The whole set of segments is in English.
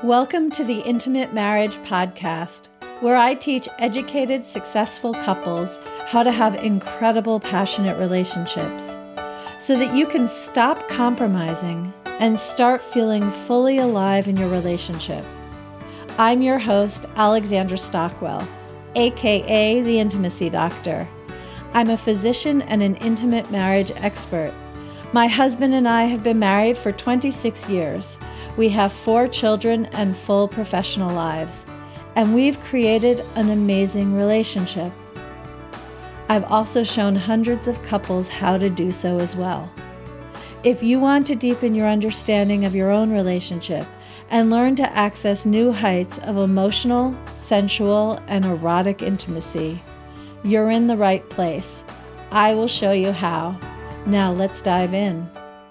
Welcome to the Intimate Marriage Podcast, where I teach educated, successful couples how to have incredible, passionate relationships so that you can stop compromising and start feeling fully alive in your relationship. I'm your host, Alexandra Stockwell, aka the Intimacy Doctor. I'm a physician and an intimate marriage expert. My husband and I have been married for 26 years. We have 4 children and full professional lives, and we've created an amazing relationship. I've also shown hundreds of couples how to do so as well. If you want to deepen your understanding of your own relationship and learn to access new heights of emotional, sensual, and erotic intimacy, you're in the right place. I will show you how. Now let's dive in.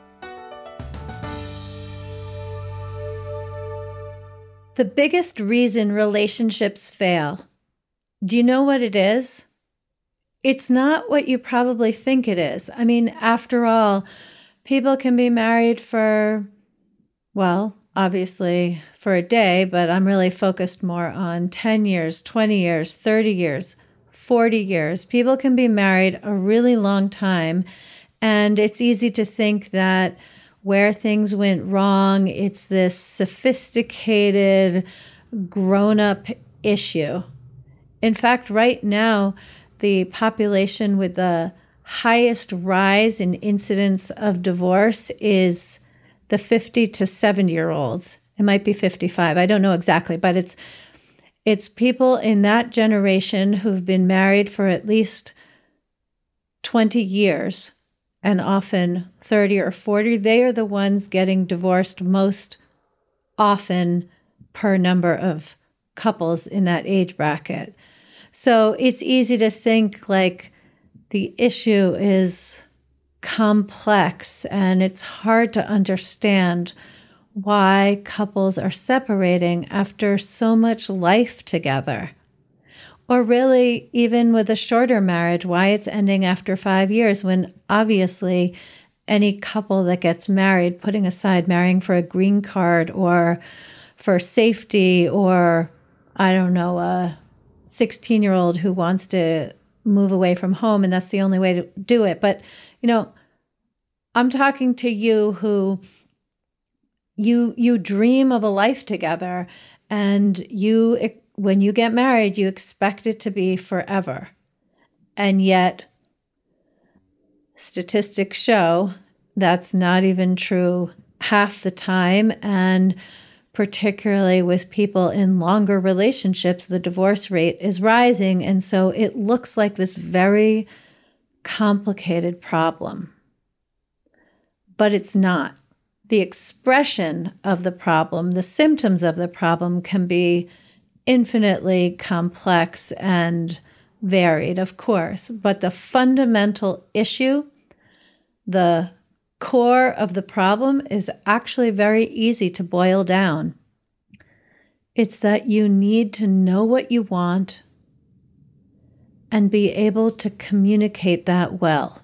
The biggest reason relationships fail, do you know what it is? It's not what you probably think it is. I mean, after all, people can be married for, well, obviously for a day, but I'm really focused more on 10 years, 20 years, 30 years, 40 years. People can be married a really long time, and it's easy to think that where things went wrong, it's this sophisticated, grown-up issue. In fact, right now, the population with the highest rise in incidence of divorce is the 50 to 70-year-olds. It might be 55. I don't know exactly, but it's people in that generation who've been married for at least 20 years. And often 30 or 40, they are the ones getting divorced most often per number of couples in that age bracket. So it's easy to think like the issue is complex and it's hard to understand why couples are separating after so much life together. Or really, even with a shorter marriage, why it's ending after 5 years when obviously any couple that gets married, putting aside marrying for a green card or for safety or, I don't know, a 16-year-old who wants to move away from home and that's the only way to do it. But, you know, I'm talking to you who you dream of a life together and when you get married, you expect it to be forever. And yet, statistics show that's not even true half the time. And particularly with people in longer relationships, the divorce rate is rising. And so it looks like this very complicated problem. But it's not. The expression of the problem, the symptoms of the problem can be infinitely complex and varied, of course, but the fundamental issue, the core of the problem is actually very easy to boil down. It's that you need to know what you want and be able to communicate that well.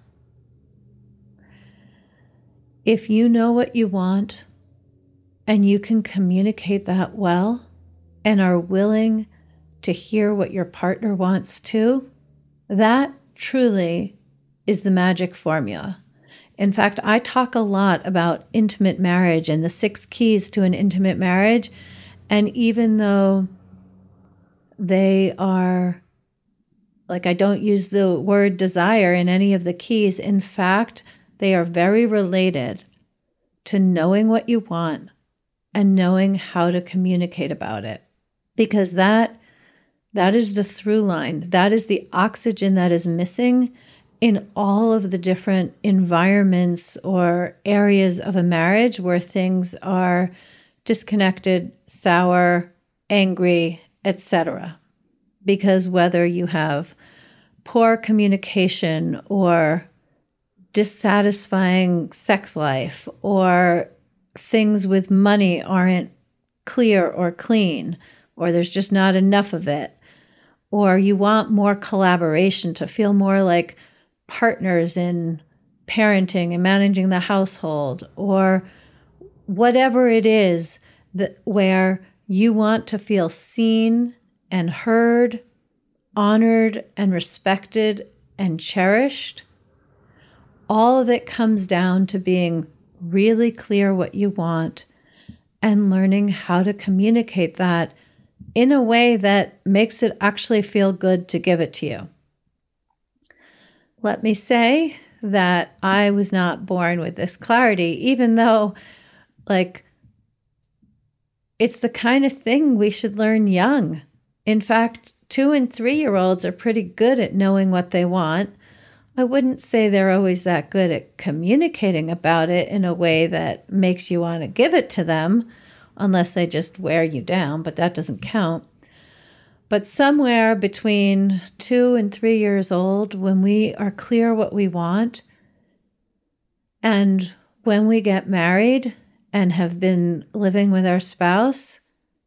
If you know what you want and you can communicate that well, and are willing to hear what your partner wants too, that truly is the magic formula. In fact, I talk a lot about intimate marriage and the 6 keys to an intimate marriage. And even though they are, like I don't use the word desire in any of the keys, in fact, they are very related to knowing what you want and knowing how to communicate about it. Because that is the through line. That is the oxygen that is missing in all of the different environments or areas of a marriage where things are disconnected, sour, angry, etc. Because whether you have poor communication or dissatisfying sex life or things with money aren't clear or clean, or there's just not enough of it, or you want more collaboration to feel more like partners in parenting and managing the household, or whatever it is that where You want to feel seen and heard, honored and respected and cherished. All of it comes down to being really clear what you want and learning how to communicate that in a way that makes it actually feel good to give it to you. Let me say that I was not born with this clarity, even though, it's the kind of thing we should learn young. In fact, 2 and 3-year-olds are pretty good at knowing what they want. I wouldn't say they're always that good at communicating about it in a way that makes you want to give it to them, unless they just wear you down, but that doesn't count. But somewhere between 2 and 3 years old, when we are clear what we want, and when we get married and have been living with our spouse,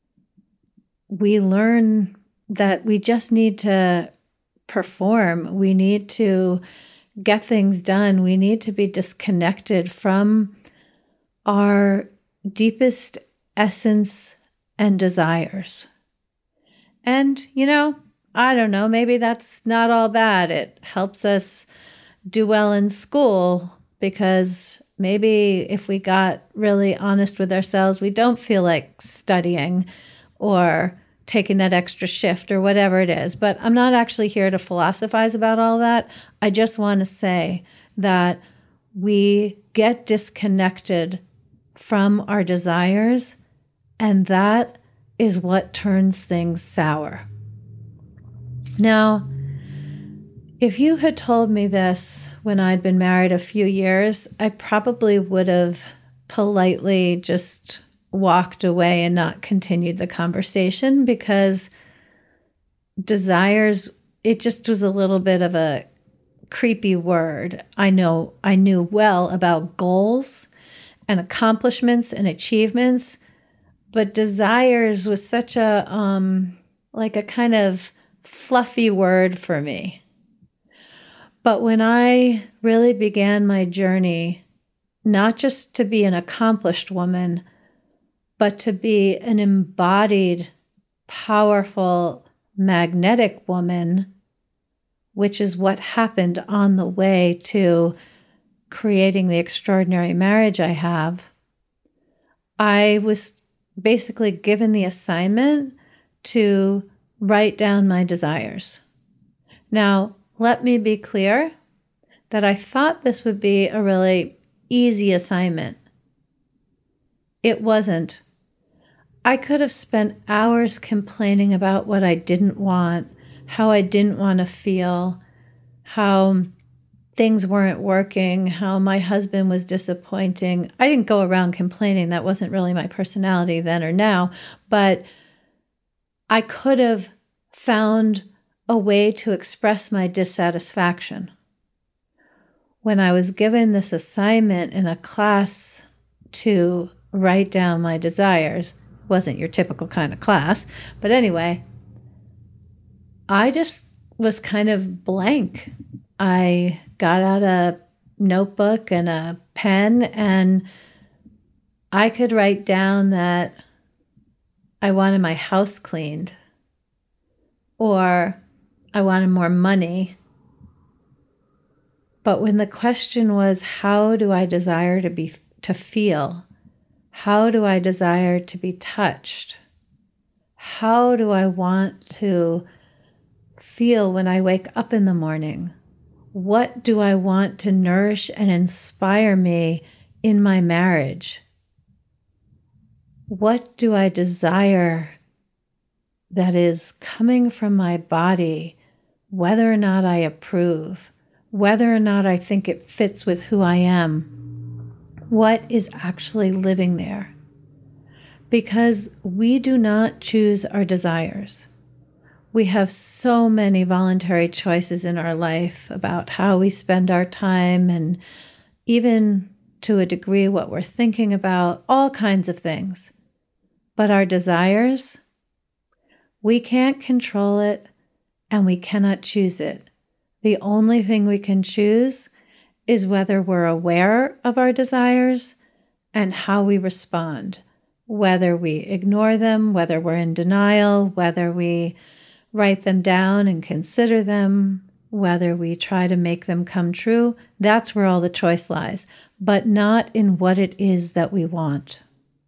we learn that we just need to perform. We need to get things done. We need to be disconnected from our deepest essence and desires. And, I don't know, maybe that's not all bad. It helps us do well in school because maybe if we got really honest with ourselves, we don't feel like studying or taking that extra shift or whatever it is. But I'm not actually here to philosophize about all that. I just want to say that we get disconnected from our desires, and that is what turns things sour. Now, if you had told me this when I'd been married a few years, I probably would have politely just walked away and not continued the conversation, because desires, it just was a little bit of a creepy word. I knew well about goals and accomplishments and achievements, but desires was such a kind of fluffy word for me. But when I really began my journey, not just to be an accomplished woman, but to be an embodied, powerful, magnetic woman, which is what happened on the way to creating the extraordinary marriage I have, I was basically given the assignment to write down my desires. Now, let me be clear that I thought this would be a really easy assignment. It wasn't. I could have spent hours complaining about what I didn't want, how I didn't want to feel, how things weren't working, how my husband was disappointing. I didn't go around complaining. That wasn't really my personality then or now, but I could have found a way to express my dissatisfaction. When I was given this assignment in a class to write down my desires, wasn't your typical kind of class, but anyway, I just was kind of blank. I got out a notebook and a pen, and I could write down that I wanted my house cleaned, or I wanted more money. But when the question was, how do I desire to feel? How do I desire to be touched? How do I want to feel when I wake up in the morning? What do I want to nourish and inspire me in my marriage? What do I desire that is coming from my body, whether or not I approve, whether or not I think it fits with who I am? What is actually living there? Because we do not choose our desires. We have so many voluntary choices in our life about how we spend our time, and even to a degree what we're thinking about, all kinds of things. But our desires, we can't control it and we cannot choose it. The only thing we can choose is whether we're aware of our desires and how we respond, whether we ignore them, whether we're in denial, whether we write them down and consider them, whether we try to make them come true, that's where all the choice lies, but not in what it is that we want.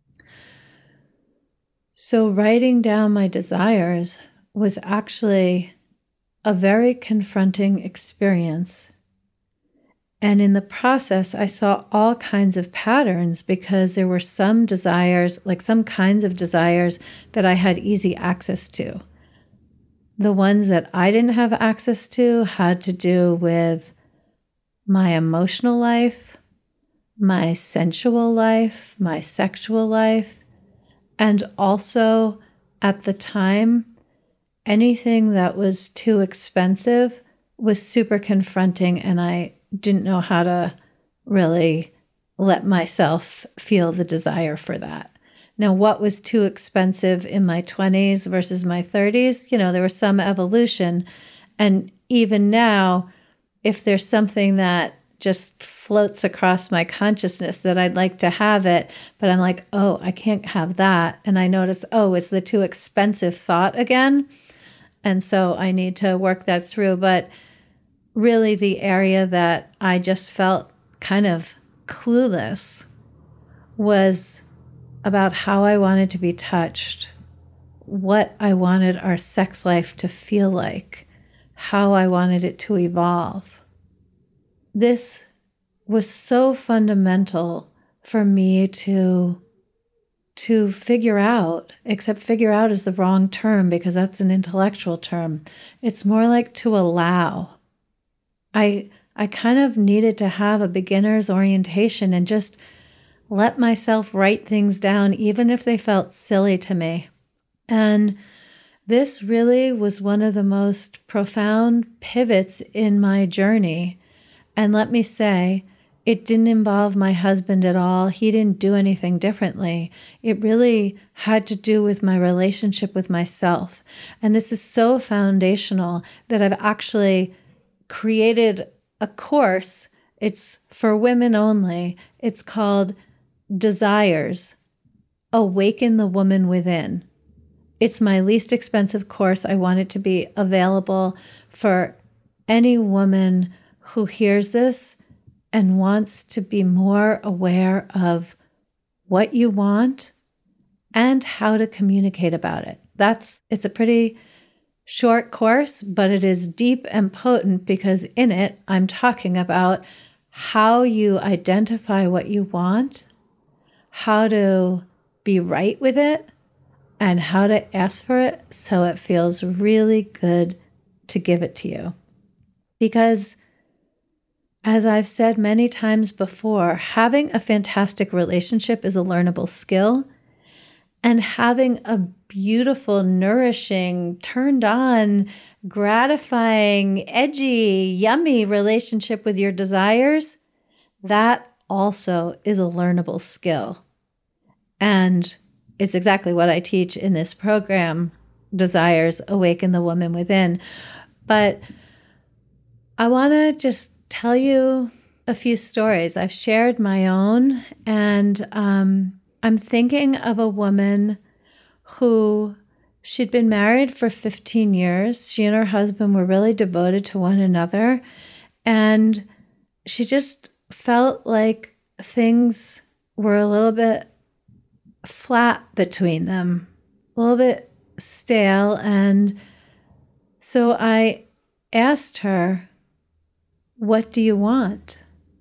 So writing down my desires was actually a very confronting experience. And in the process, I saw all kinds of patterns because there were some desires, like some kinds of desires that I had easy access to. The ones that I didn't have access to had to do with my emotional life, my sensual life, my sexual life, and also at the time, anything that was too expensive was super confronting, and I didn't know how to really let myself feel the desire for that. Now, what was too expensive in my 20s versus my 30s? There was some evolution. And even now, if there's something that just floats across my consciousness that I'd like to have it, but I'm like, oh, I can't have that. And I notice, oh, it's the too expensive thought again. And so I need to work that through. But really the area that I just felt kind of clueless was about how I wanted to be touched, what I wanted our sex life to feel like, how I wanted it to evolve. This was so fundamental for me to figure out, except figure out is the wrong term because that's an intellectual term. It's more like to allow. I kind of needed to have a beginner's orientation and just let myself write things down, even if they felt silly to me. And this really was one of the most profound pivots in my journey. And let me say, it didn't involve my husband at all. He didn't do anything differently. It really had to do with my relationship with myself. And this is so foundational that I've actually created a course. It's for women only. It's called Desires, Awaken the Woman Within. It's my least expensive course. I want it to be available for any woman who hears this and wants to be more aware of what you want and how to communicate about it. It's a pretty short course, but it is deep and potent because in it, I'm talking about how you identify what you want, how to be right with it, and how to ask for it so it feels really good to give it to you. Because as I've said many times before, having a fantastic relationship is a learnable skill, and having a beautiful, nourishing, turned on, gratifying, edgy, yummy relationship with your desires, that also is a learnable skill. And it's exactly what I teach in this program, Desires, Awaken the Woman Within. But I want to just tell you a few stories. I've shared my own, and I'm thinking of a woman who she'd been married for 15 years. She and her husband were really devoted to one another, and she just felt like things were a little bit flat between them, a little bit stale. And so I asked her, "What do you want?"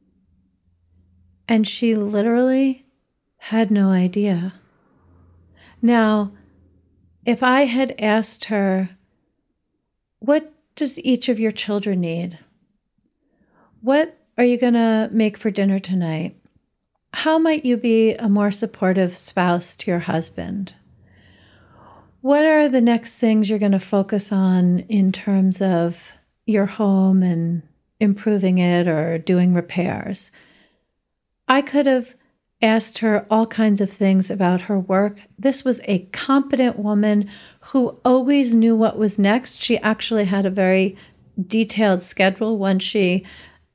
And she literally had no idea. Now, if I had asked her, "What does each of your children need? What are you going to make for dinner tonight? How might you be a more supportive spouse to your husband? What are the next things you're going to focus on in terms of your home and improving it or doing repairs?" I could have asked her all kinds of things about her work. This was a competent woman who always knew what was next. She actually had a very detailed schedule. Once she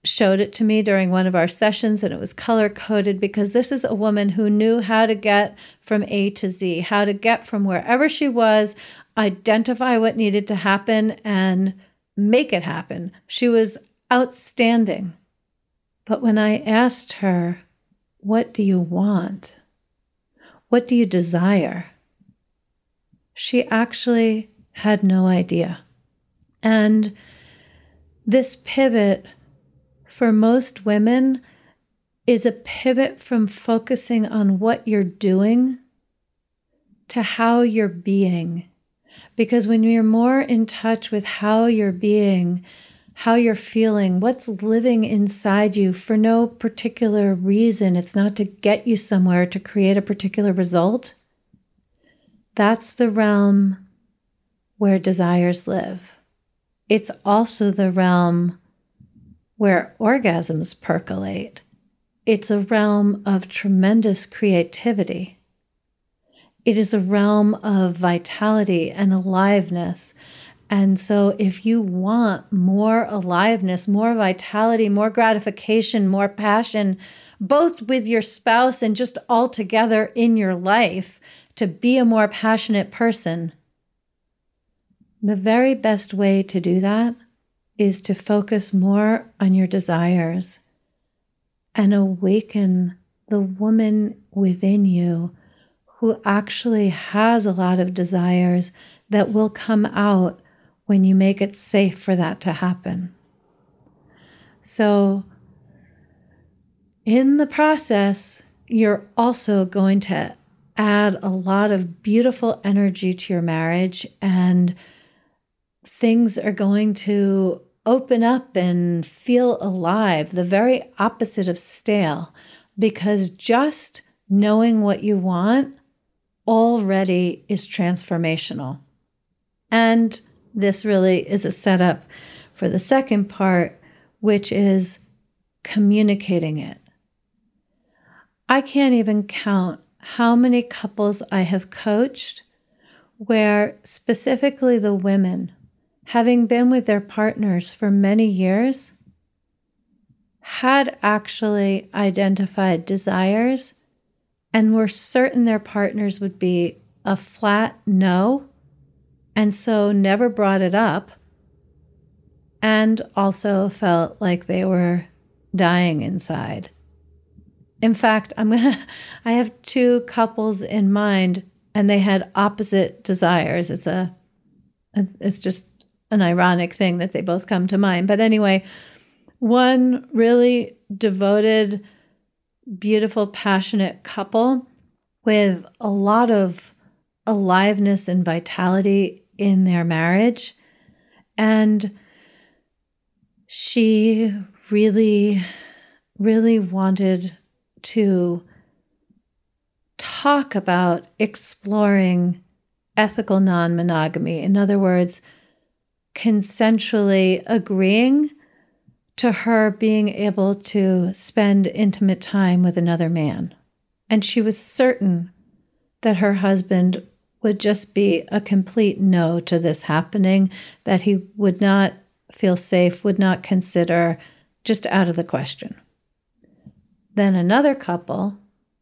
showed it to me during one of our sessions, and it was color coded because this is a woman who knew how to get from A to Z, how to get from wherever she was, identify what needed to happen, and make it happen. She was outstanding. But when I asked her, what do you want? What do you desire? She actually had no idea. And this pivot for most women is a pivot from focusing on what you're doing to how you're being. Because when you're more in touch with how you're being, how you're feeling, what's living inside you for no particular reason, it's not to get you somewhere to create a particular result, that's the realm where desires live. It's also the realm where orgasms percolate. It's a realm of tremendous creativity. It is a realm of vitality and aliveness. And so if you want more aliveness, more vitality, more gratification, more passion, both with your spouse and just all together in your life, to be a more passionate person, the very best way to do that is to focus more on your desires and awaken the woman within you who actually has a lot of desires that will come out when you make it safe for that to happen. So in the process, you're also going to add a lot of beautiful energy to your marriage, and things are going to open up and feel alive, the very opposite of stale, because just knowing what you want already is transformational. And this really is a setup for the second part, which is communicating it. I can't even count how many couples I have coached where specifically the women, having been with their partners for many years, had actually identified desires and were certain their partners would be a flat no, and so never brought it up, and also felt like they were dying inside. In fact, I have two couples in mind, and they had opposite desires. It's just an ironic thing that they both come to mind. But anyway, one really devoted, beautiful, passionate couple with a lot of aliveness and vitality in their marriage. And she really, really wanted to talk about exploring ethical non-monogamy. In other words, consensually agreeing to her being able to spend intimate time with another man. And she was certain that her husband would just be a complete no to this happening, that he would not feel safe, would not consider, just out of the question. Then another couple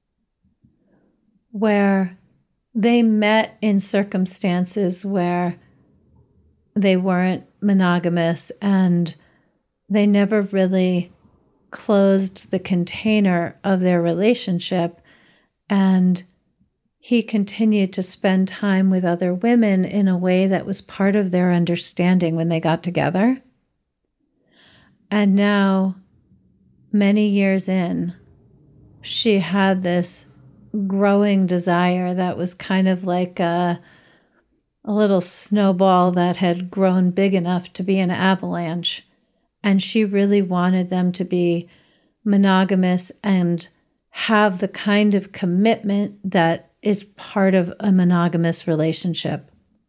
where they met in circumstances where they weren't monogamous and they never really closed the container of their relationship, and he continued to spend time with other women in a way that was part of their understanding when they got together. And now, many years in, she had this growing desire that was kind of like a little snowball that had grown big enough to be an avalanche. And she really wanted them to be monogamous and have the kind of commitment that is part of a monogamous relationship.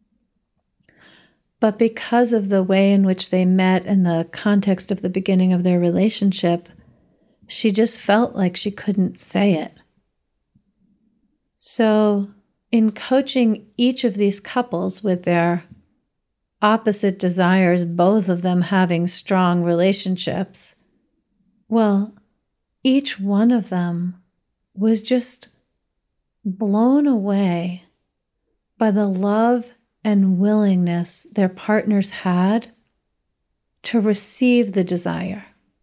But because of the way in which they met and the context of the beginning of their relationship, she just felt like she couldn't say it. So in coaching each of these couples with their opposite desires, both of them having strong relationships, Well, each one of them was just blown away by the love and willingness their partners had to receive the desire.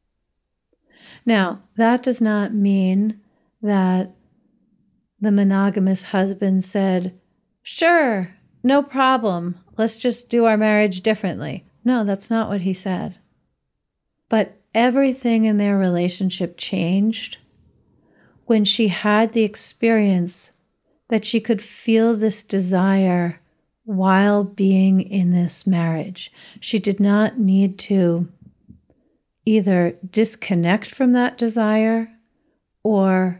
Now, that does not mean that the monogamous husband said, "Sure, no problem, let's just do our marriage differently." No, that's not what he said. But everything in their relationship changed when she had the experience that she could feel this desire while being in this marriage. She did not need to either disconnect from that desire or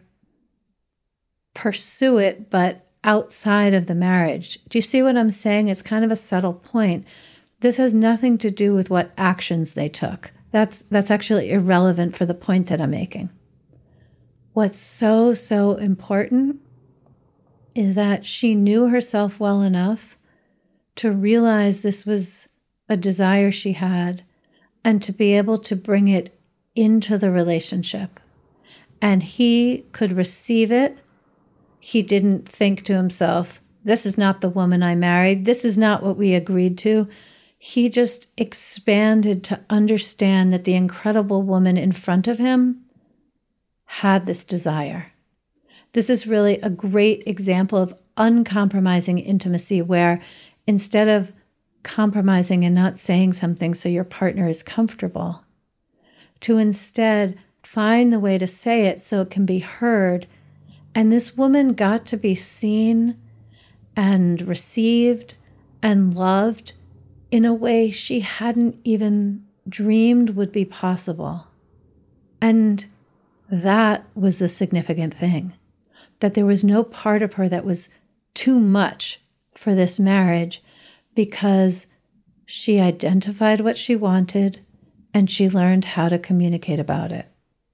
pursue it, but outside of the marriage. Do you see what I'm saying? It's kind of a subtle point. This has nothing to do with what actions they took. That's actually irrelevant for the point that I'm making. What's so important is that she knew herself well enough to realize this was a desire she had and to be able to bring it into the relationship. And he could receive it. He didn't think to himself, "This is not the woman I married. This is not what we agreed to." He just expanded to understand that the incredible woman in front of him had this desire. This is really a great example of uncompromising intimacy, where instead of compromising and not saying something so your partner is comfortable, to instead find the way to say it so it can be heard. And this woman got to be seen and received and loved in a way she hadn't even dreamed would be possible. And that was the significant thing, that there was no part of her that was too much for this marriage, because she identified what she wanted and she learned how to communicate about it.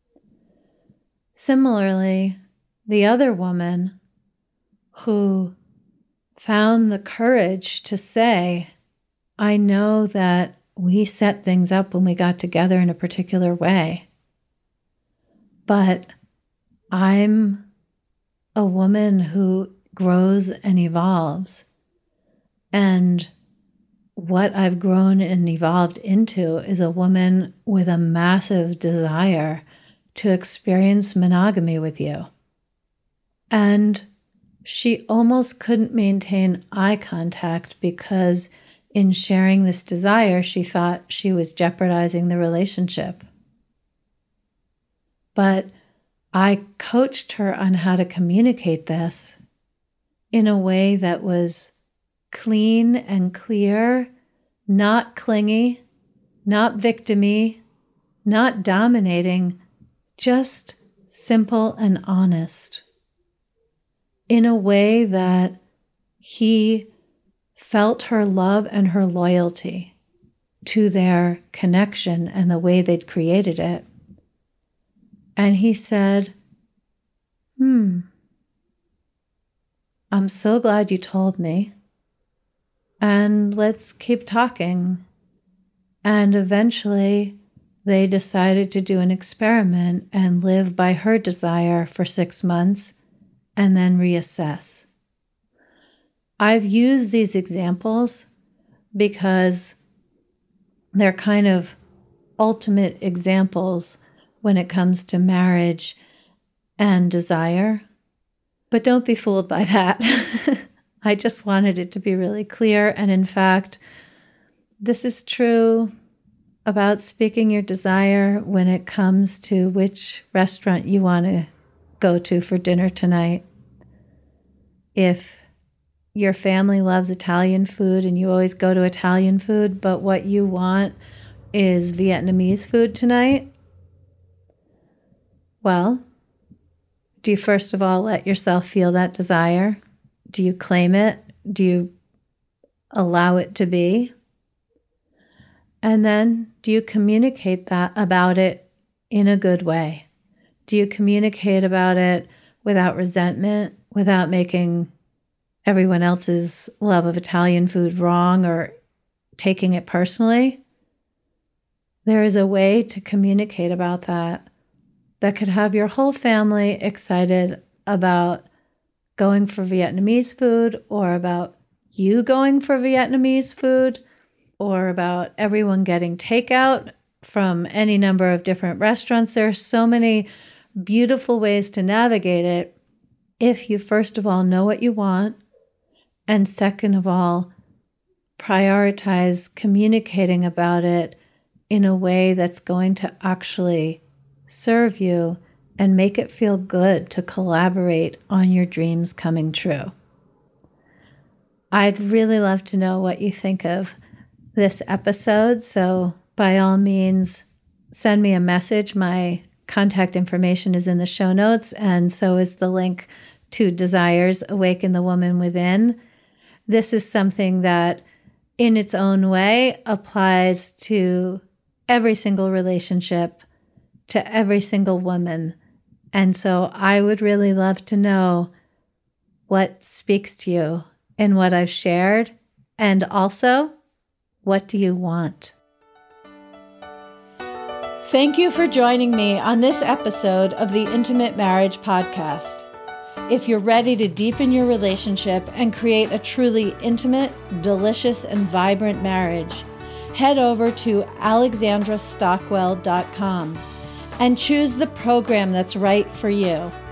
Similarly, the other woman who found the courage to say, "I know that we set things up when we got together in a particular way, but I'm a woman who grows and evolves. And what I've grown and evolved into is a woman with a massive desire to experience monogamy with you." And she almost couldn't maintain eye contact because in sharing this desire, she thought she was jeopardizing the relationship. But I coached her on how to communicate this in a way that was clean and clear, not clingy, not victim-y, not dominating, just simple and honest, in a way that he felt her love and her loyalty to their connection and the way they'd created it. And he said, "I'm so glad you told me. And let's keep talking." And eventually they decided to do an experiment and live by her desire for 6 months and then reassess. I've used these examples because they're kind of ultimate examples when it comes to marriage and desire. But don't be fooled by that. I just wanted it to be really clear. And in fact, this is true about speaking your desire when it comes to which restaurant you want to go to for dinner tonight. If your family loves Italian food and you always go to Italian food, but what you want is Vietnamese food tonight, well, do you first of all let yourself feel that desire? Do you claim it? Do you allow it to be? And then do you communicate that about it in a good way? Do you communicate about it without resentment, without making everyone else's love of Italian food wrong or taking it personally? There is a way to communicate about that that could have your whole family excited about going for Vietnamese food, or about you going for Vietnamese food, or about everyone getting takeout from any number of different restaurants. There are so many beautiful ways to navigate it if you, first of all, know what you want, and second of all, prioritize communicating about it in a way that's going to actually serve you and make it feel good to collaborate on your dreams coming true. I'd really love to know what you think of this episode, so by all means, send me a message. My contact information is in the show notes, and so is the link to Desires Awaken the Woman Within. This is something that, in its own way, applies to every single relationship, to every single woman. And so I would really love to know what speaks to you in what I've shared, and also, what do you want? Thank you for joining me on this episode of the Intimate Marriage Podcast. If you're ready to deepen your relationship and create a truly intimate, delicious, and vibrant marriage, head over to alexandrastockwell.com and choose the program that's right for you.